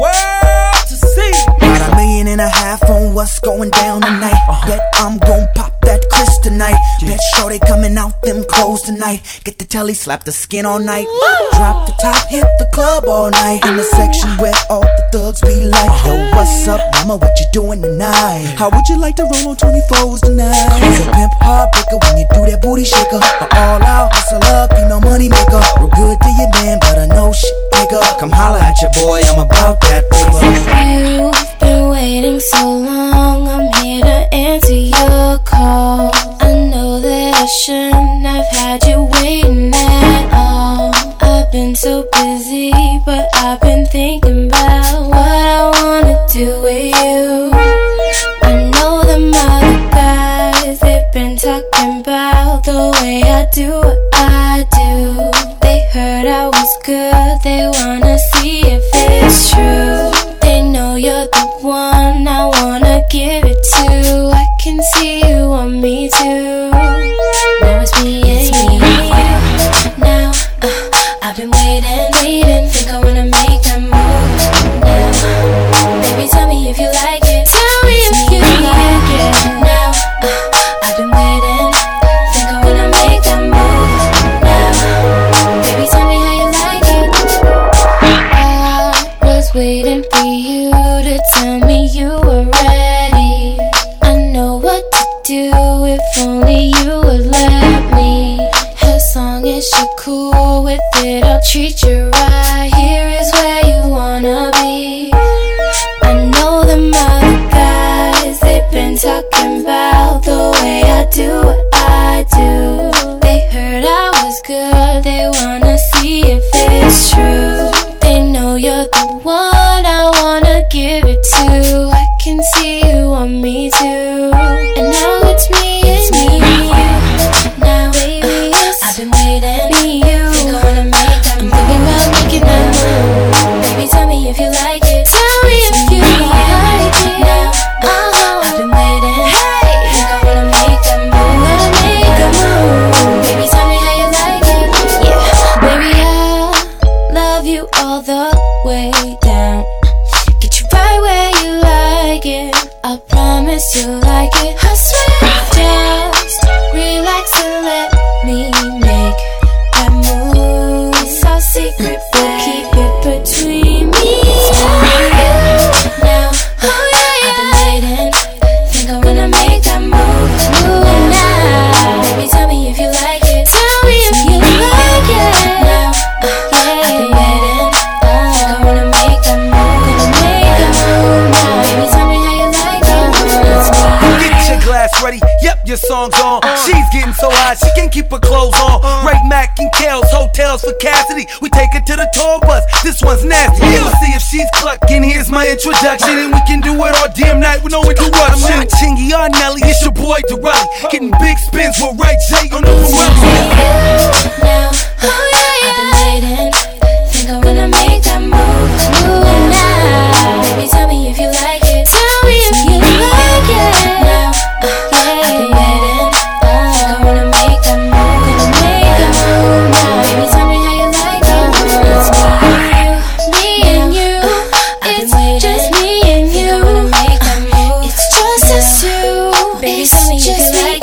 world to see. Got $1.5 million on what's going down tonight. Bet I'm gon' pop that Chris tonight. Bet sure they coming out them clothes tonight. Get the telly, slap the skin all night. Drop the top, hit the club all night. In the section where all the thugs be like, yo, what's up, mama, what you doing tonight? How would you like to roll on 24s tonight? Cause a pimp heartbreaker when you do that booty shaker. An all out hustle up, you know money maker. Real good to your man, but I know shit maker. Come holla at your boy, I'm about that paper. You've been waiting so long, I'm here to answer your call. I know that I shouldn't have had you waiting at all. I've been so busy, but I've been thinking about what I wanna do with you. I know them other guys, they've been talking about the way I do what I do. They heard I was good, they wanna see if it's true. They know you're the one I wanna give it to. I can see you want me too. Now it's me and you. Now I've been waiting, think I wanna make that move now. Baby, tell me if you like it. Tell me if you like it. Now I've been waiting, think I wanna make that move now. Baby, tell me how you like it. I was waiting for you to tell me you were ready. I know what to do if only you would let me. As long as you're cool with it, I'll treat you right. Here is where you wanna be. I know them other guys, they've been talking about the way I do what I do. They heard I was good, they wanna see if it's true. They know you're the one I wanna give it to. I can see you want me too. And now it's me and you. Now, baby, I've been waiting. Me, you. Think I wanna make that move. I'm thinking about making that move. Baby, tell me if you like it. Tell me if you like it. Now, I've been waiting. Hey, think I wanna make that move. Wanna make that move. Baby, tell me how you like it. Yeah, baby, I'll love you all the way down. Get you right where you like it. I promise you like it. I swear. Just relax and let me make that move. It's our secret, but keep it between me and you. Now, I've been waiting. Think I wanna make that move. Move now. Baby, tell me if you like it. Tell me if you like it. Now, I've been waiting. Think I wanna make that move. Gonna make that move now. Baby, tell me how you like it. It's me. Get your glass ready, yep, your song's on. She's getting so hot, she can't keep her clothes on. Right, Mac and Kels, hotels for Cassidy. We take her to the tour bus, this one's nasty. Let's see if she's clucking, here's my introduction. And we can do it all damn night with no interruption. I'm not Chingy or Nelly, it's your boy Durelli. Getting big spins with Ray J on the Ferrari. Now, I've been waiting. Think I wanna make that move. Move now. Baby, tell me if you like it. Tell me if you like it. Now, I've been waiting. Think I wanna make that move. Gonna make that move now. Baby, tell me how you like it. It's me and you. It's just me and you. It's just us two. Baby, tell me if you like it.